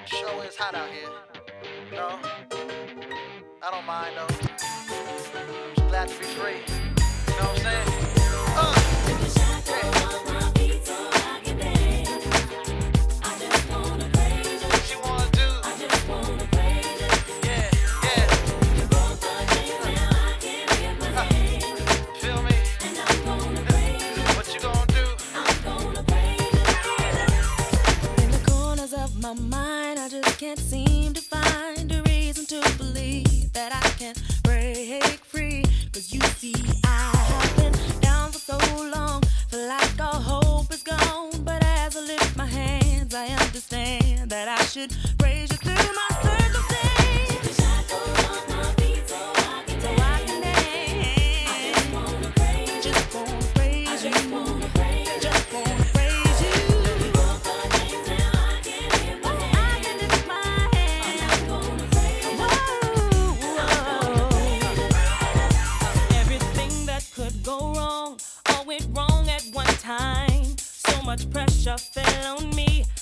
Sure is hot out here. No, I don't mind though. Just glad to be free. You know what I'm saying? Yeah. What you wanna do? Yeah, yeah. Feel me? What you gonna do? In the corners of my mind, I just can't seem to find a reason to believe that I can break free. 'Cause you see, I have been down for so long, feel like all hope is gone. But as I lift my hands, I understand that I should praise you through my circumstance. Take the shackles off my feet so I can dance. I just wanna praise you. Just wanna praise you. Just wanna praise you. Just wanna praise you. You broke the chains, now I can lift my hands. I can lift my hands. I'm gonna praise you. Whoa. Everything that could go wrong, all went wrong at one time. So much pressure fell on me.